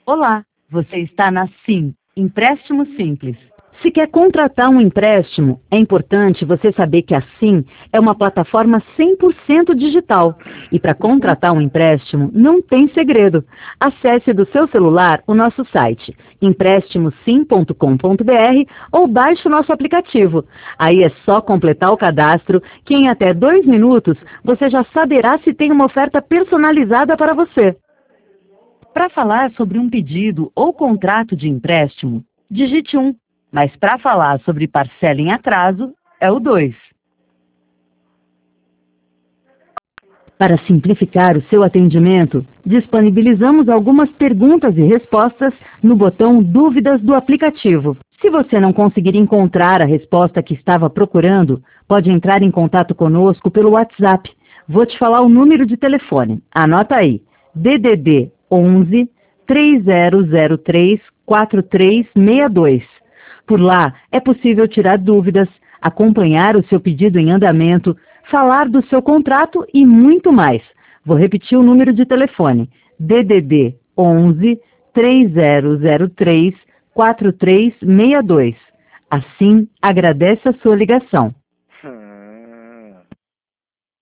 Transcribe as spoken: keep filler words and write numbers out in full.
Olá, você está na Sim, Empréstimo Simples. Se quer contratar um empréstimo, é importante você saber que a Sim é uma plataforma cem por cento digital. E para contratar um empréstimo, não tem segredo. Acesse do seu celular o nosso site, empréstimo sim ponto com ponto br, ou baixe o nosso aplicativo. Aí é só completar o cadastro, que em até dois minutos você já saberá se tem uma oferta personalizada para você. Para falar sobre um pedido ou contrato de empréstimo, digite um. Mas para falar sobre parcela em atraso, é o dois. Para simplificar o seu atendimento, disponibilizamos algumas perguntas e respostas no botão Dúvidas do aplicativo. Se você não conseguir encontrar a resposta que estava procurando, pode entrar em contato conosco pelo WhatsApp. Vou te falar o número de telefone. Anota aí: D D D onze, três zero zero três, quatro três seis dois. Por lá, é possível tirar dúvidas, acompanhar o seu pedido em andamento, falar do seu contrato e muito mais. Vou repetir o número de telefone: D D D onze, três zero zero três, quatro três seis dois. Assim, agradece a sua ligação.